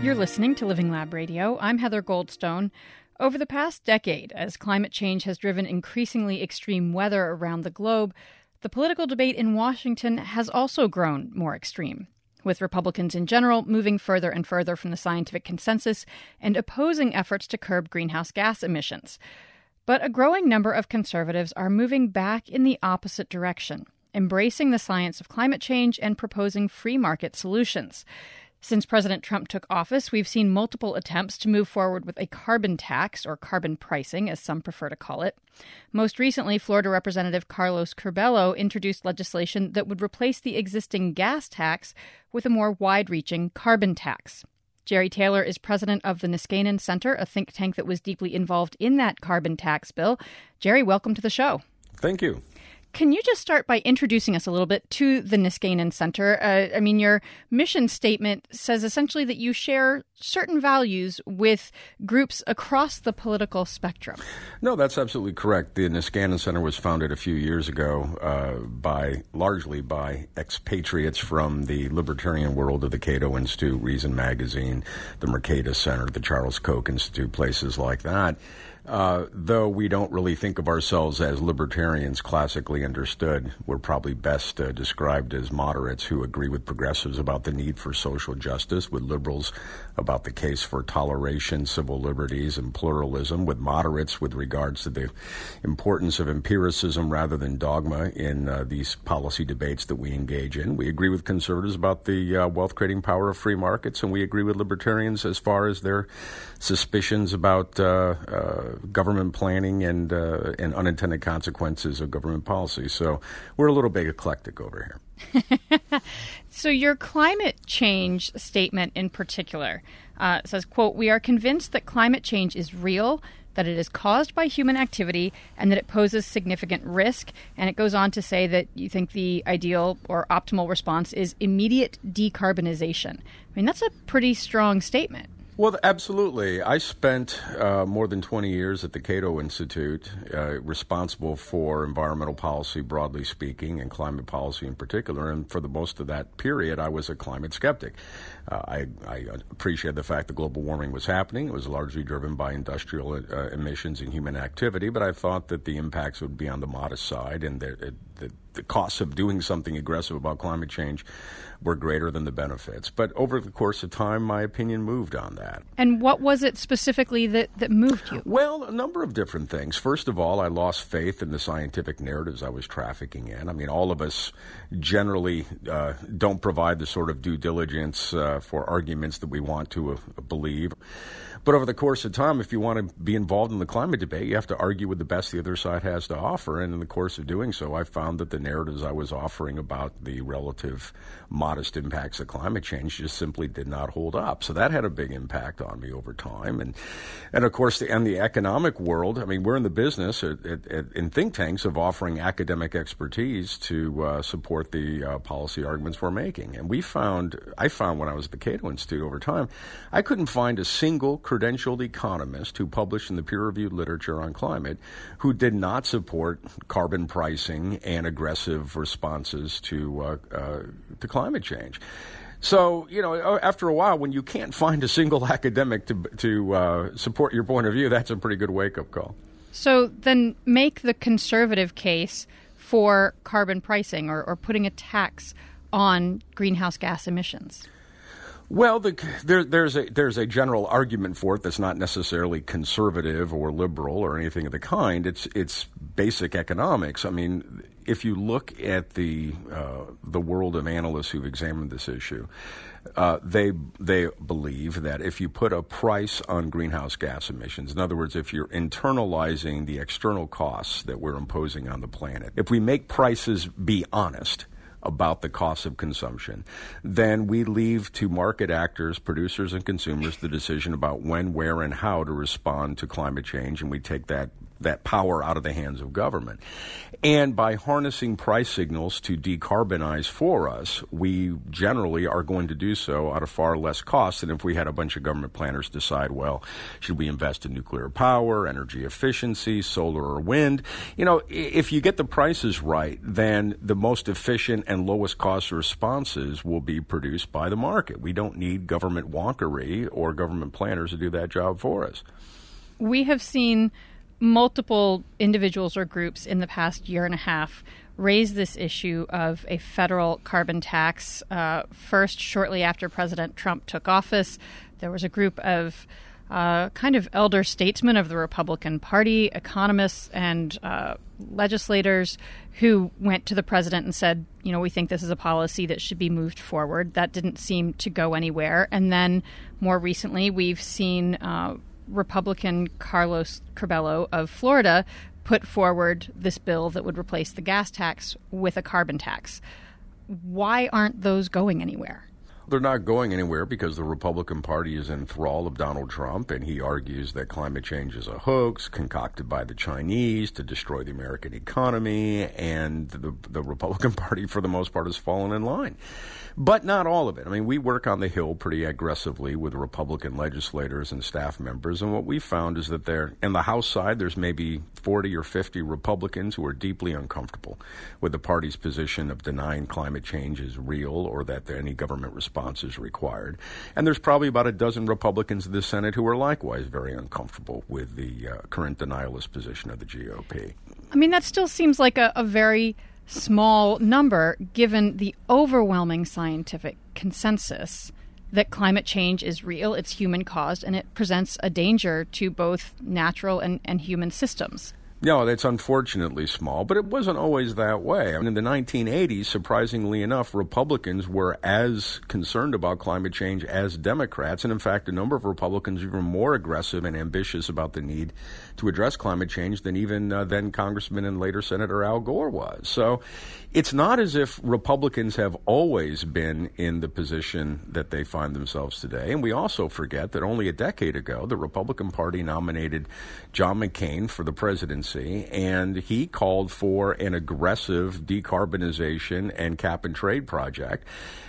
You're listening to Living Lab Radio. I'm Heather Goldstone. Over the past decade, as climate change has driven increasingly extreme weather around the globe, the political debate in Washington has also grown more extreme, with Republicans in general moving further and further from the scientific consensus and opposing efforts to curb greenhouse gas emissions. But a growing number of conservatives are moving back in the opposite direction, embracing the science of climate change and proposing free market solutions. Since President Trump took office, we've seen multiple attempts to move forward with a carbon tax, or carbon pricing, as some prefer to call it. Most recently, Florida Representative Carlos Curbelo introduced legislation that would replace the existing gas tax with a more wide-reaching carbon tax. Jerry Taylor is president of the Niskanen Center, a think tank that was deeply involved in that carbon tax bill. Jerry, welcome to the show. Thank you. Can you just start by introducing us a little bit to the Niskanen Center? Your mission statement says essentially that you share certain values with groups across the political spectrum. No, that's absolutely correct. The Niskanen Center was founded a few years ago largely by expatriates from the libertarian world of the Cato Institute, Reason Magazine, the Mercatus Center, the Charles Koch Institute, places like that. Though we don't really think of ourselves as libertarians classically understood, we're probably best described as moderates who agree with progressives about the need for social justice, with liberals about the case for toleration, civil liberties, and pluralism, with moderates with regards to the importance of empiricism rather than dogma in these policy debates that we engage in. We agree with conservatives about the wealth-creating power of free markets, and we agree with libertarians as far as their suspicions about government planning and unintended consequences of government policy. So we're a little bit eclectic over here. So your climate change statement in particular says, quote, "We are convinced that climate change is real, that it is caused by human activity, and that it poses significant risk." And it goes on to say that you think the ideal or optimal response is immediate decarbonization. I mean, that's a pretty strong statement. Well, absolutely. I spent more than 20 years at the Cato Institute, responsible for environmental policy, broadly speaking, and climate policy in particular. And for the most of that period, I was a climate skeptic. I appreciated the fact that global warming was happening. It was largely driven by industrial emissions and human activity, but I thought that the impacts would be on the modest side, and the costs of doing something aggressive about climate change were greater than the benefits. But over the course of time, my opinion moved on that. And what was it specifically that moved you? Well, a number of different things. First of all, I lost faith in the scientific narratives I was trafficking in. I mean, all of us generally don't provide the sort of due diligence for arguments that we want to believe. But over the course of time, if you want to be involved in the climate debate, you have to argue with the best the other side has to offer. And in the course of doing so, I found that the narratives I was offering about the relative modest impacts of climate change just simply did not hold up. So that had a big impact on me over time. And of course, the economic world, I mean, we're in the business in think tanks of offering academic expertise to support the policy arguments we're making. And I found when I was at the Cato Institute over time, I couldn't find a single credentialed economist who published in the peer-reviewed literature on climate who did not support carbon pricing and aggressive responses to climate change. So, after a while, when you can't find a single academic to support your point of view, that's a pretty good wake-up call. So then make the conservative case for carbon pricing or putting a tax on greenhouse gas emissions. Well, there's a general argument for it that's not necessarily conservative or liberal or anything of the kind. It's basic economics. I mean, if you look at the world of analysts who've examined this issue, they believe that if you put a price on greenhouse gas emissions, in other words, if you're internalizing the external costs that we're imposing on the planet, if we make prices be honest about the cost of consumption, then we leave to market actors, producers, and consumers the decision about when, where, and how to respond to climate change, and we take that that power out of the hands of government. And by harnessing price signals to decarbonize for us, we generally are going to do so at a far less cost than if we had a bunch of government planners decide, well, should we invest in nuclear power, energy efficiency, solar or wind? You know, if you get the prices right, then the most efficient and lowest cost responses will be produced by the market. We don't need government wonkery or government planners to do that job for us. We have seen multiple individuals or groups in the past year and a half raise this issue of a federal carbon tax. First, shortly after President Trump took office, there was a group of kind of elder statesmen of the Republican Party, economists and legislators who went to the president and said, you know, we think this is a policy that should be moved forward. That didn't seem to go anywhere. And then more recently, we've seen Republican Carlos Curbelo of Florida put forward this bill that would replace the gas tax with a carbon tax. Why aren't those going anywhere? They're not going anywhere because the Republican Party is in thrall of Donald Trump, and he argues that climate change is a hoax concocted by the Chinese to destroy the American economy, and the Republican Party, for the most part, has fallen in line. But not all of it. I mean, we work on the Hill pretty aggressively with Republican legislators and staff members, and what we found is that in the House side, there's maybe 40 or 50 Republicans who are deeply uncomfortable with the party's position of denying climate change is real or that any government response is required. And there's probably about a dozen Republicans in the Senate who are likewise very uncomfortable with the current denialist position of the GOP. I mean, that still seems like a very small number given the overwhelming scientific consensus that climate change is real, it's human caused, and it presents a danger to both natural and human systems. No, that's unfortunately small, but it wasn't always that way. I mean, in the 1980s, surprisingly enough, Republicans were as concerned about climate change as Democrats. And in fact, a number of Republicans were more aggressive and ambitious about the need to address climate change than even then Congressman and later Senator Al Gore was. So it's not as if Republicans have always been in the position that they find themselves today. And we also forget that only a decade ago, the Republican Party nominated John McCain for the presidency, and he called for an aggressive decarbonization and cap and trade project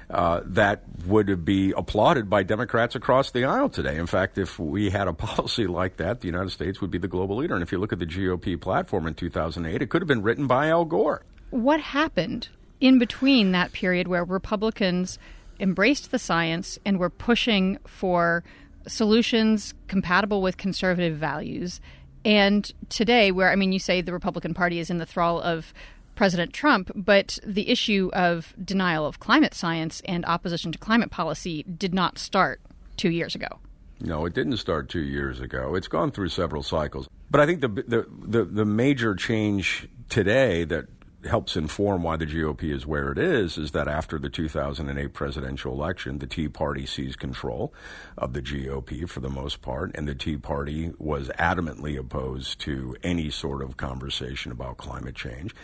that would be applauded by Democrats across the aisle today. In fact, if we had a policy like that, the United States would be the global leader. And if you look at the GOP platform in 2008, it could have been written by Al Gore. What happened in between that period where Republicans embraced the science and were pushing for solutions compatible with conservative values, and today where, I mean, you say the Republican Party is in the thrall of President Trump, but the issue of denial of climate science and opposition to climate policy did not start 2 years ago. No, it didn't start 2 years ago. It's gone through several cycles. But I think the major change today that helps inform why the GOP is where it is that after the 2008 presidential election, the Tea Party seized control of the GOP for the most part, and the Tea Party was adamantly opposed to any sort of conversation about climate change.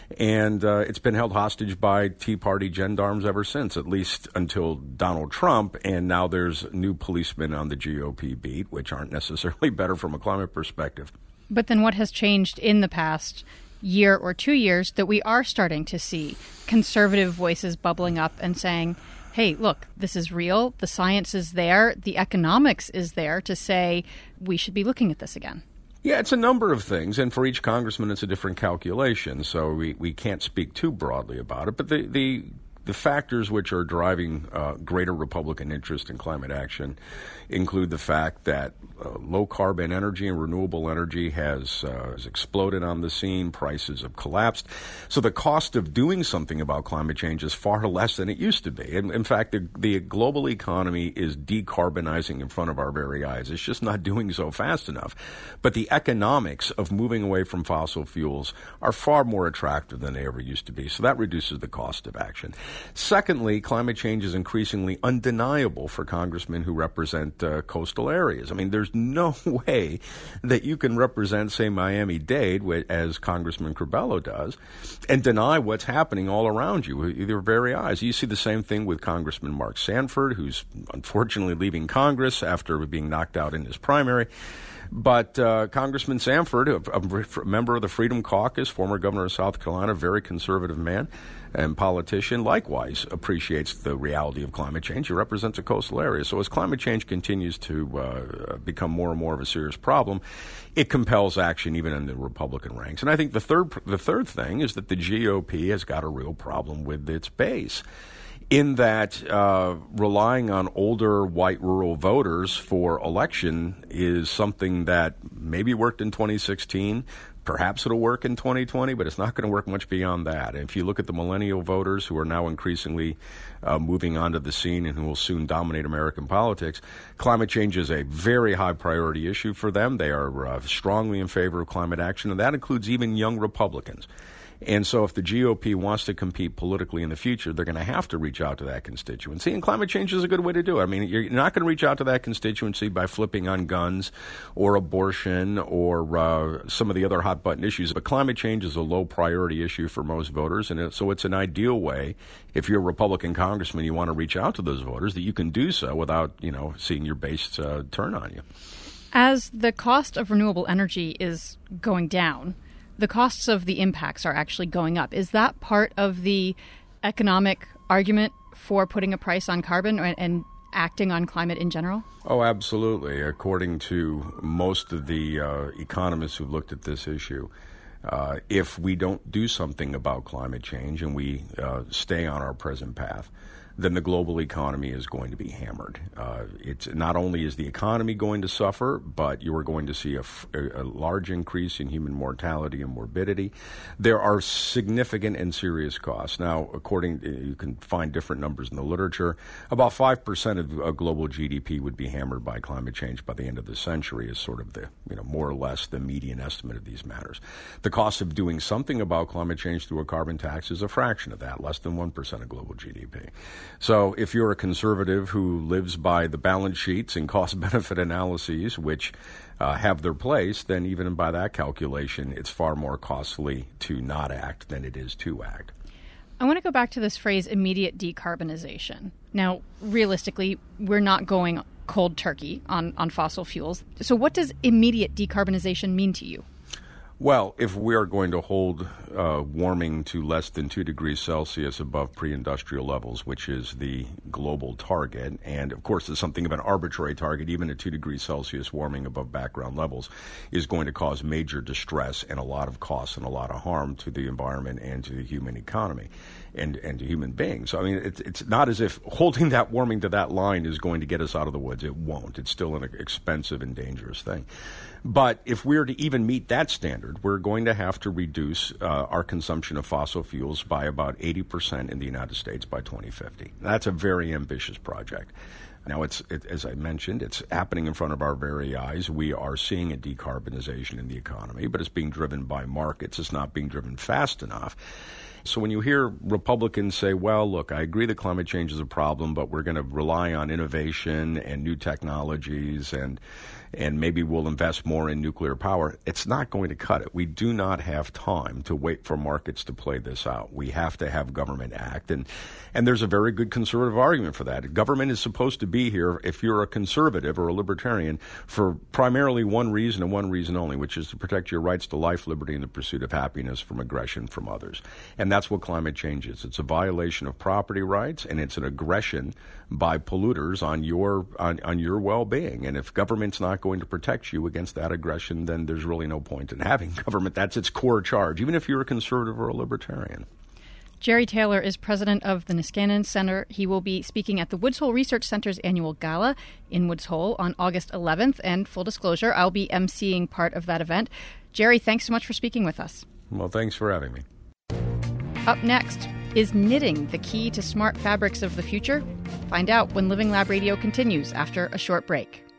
And it's been held hostage by Tea Party gendarmes ever since, at least until Donald Trump, and now there's new policemen on the GOP beat, which aren't necessarily better from a climate perspective. But then what has changed in the past year or 2 years that we are starting to see conservative voices bubbling up and saying, hey, look, this is real. The science is there. The economics is there to say we should be looking at this again. Yeah, it's a number of things. And for each congressman, it's a different calculation. So we can't speak too broadly about it. But the factors which are driving greater Republican interest in climate action include the fact that low-carbon energy and renewable energy has exploded on the scene. Prices have collapsed. So the cost of doing something about climate change is far less than it used to be. And in fact, the global economy is decarbonizing in front of our very eyes. It's just not doing so fast enough. But the economics of moving away from fossil fuels are far more attractive than they ever used to be. So that reduces the cost of action. Secondly, climate change is increasingly undeniable for congressmen who represent coastal areas. I mean, there's no way that you can represent, say, Miami-Dade, as Congressman Curbelo does, and deny what's happening all around you with your very eyes. You see the same thing with Congressman Mark Sanford, who's unfortunately leaving Congress after being knocked out in his primary. But Congressman Sanford, a member of the Freedom Caucus, former governor of South Carolina, very conservative man and politician, likewise appreciates the reality of climate change. He represents a coastal area. So as climate change continues to become more and more of a serious problem, it compels action even in the Republican ranks. And I think the third thing is that the GOP has got a real problem with its base, in that relying on older white rural voters for election is something that maybe worked in 2016. Perhaps it'll work in 2020, but it's not going to work much beyond that. And if you look at the millennial voters who are now increasingly moving onto the scene and who will soon dominate American politics, climate change is a very high priority issue for them. They are strongly in favor of climate action, and that includes even young Republicans. And so if the GOP wants to compete politically in the future, they're going to have to reach out to that constituency. And climate change is a good way to do it. I mean, you're not going to reach out to that constituency by flipping on guns or abortion or some of the other hot-button issues. But climate change is a low-priority issue for most voters. And so it's an ideal way, if you're a Republican congressman, you want to reach out to those voters, that you can do so without, seeing your base turn on you. As the cost of renewable energy is going down, the costs of the impacts are actually going up. Is that part of the economic argument for putting a price on carbon and acting on climate in general? Oh, absolutely. According to most of the economists who've looked at this issue, if we don't do something about climate change and we stay on our present path, then the global economy is going to be hammered. It's not only is the economy going to suffer, but you are going to see a large increase in human mortality and morbidity. There are significant and serious costs. Now, you can find different numbers in the literature. About 5% of global GDP would be hammered by climate change by the end of the century, is sort of the, more or less the median estimate of these matters. The cost of doing something about climate change through a carbon tax is a fraction of that, less than 1% of global GDP. So if you're a conservative who lives by the balance sheets and cost-benefit analyses, which have their place, then even by that calculation, it's far more costly to not act than it is to act. I want to go back to this phrase, immediate decarbonization. Now, realistically, we're not going cold turkey on fossil fuels. So what does immediate decarbonization mean to you? Well, if we are going to hold warming to less than 2 degrees Celsius above pre-industrial levels, which is the global target, and of course it's something of an arbitrary target, even a 2 degrees Celsius warming above background levels is going to cause major distress and a lot of costs and a lot of harm to the environment and to the human economy and to human beings. I mean, it's not as if holding that warming to that line is going to get us out of the woods. It won't. It's still an expensive and dangerous thing. But if we're to even meet that standard, we're going to have to reduce our consumption of fossil fuels by about 80% in the United States by 2050. That's a very ambitious project. Now, as I mentioned, it's happening in front of our very eyes. We are seeing a decarbonization in the economy, but it's being driven by markets. It's not being driven fast enough. So when you hear Republicans say, well, look, I agree that climate change is a problem, but we're going to rely on innovation and new technologies and maybe we'll invest more in nuclear power, it's not going to cut it. We do not have time to wait for markets to play this out. We have to have government act. And there's a very good conservative argument for that. Government is supposed to be here, if you're a conservative or a libertarian, for primarily one reason and one reason only, which is to protect your rights to life, liberty, and the pursuit of happiness from aggression from others. And that's what climate change is. It's a violation of property rights, and it's an aggression by polluters on your well-being. And if government's not going to protect you against that aggression, then there's really no point in having government. That's its core charge, even if you're a conservative or a libertarian. Jerry Taylor is president of the Niskanen Center. He will be speaking at the Woods Hole Research Center's annual gala in Woods Hole on August 11th. And full disclosure, I'll be emceeing part of that event. Jerry, thanks so much for speaking with us. Well, thanks for having me. Up next, is knitting the key to smart fabrics of the future? Find out when Living Lab Radio continues after a short break.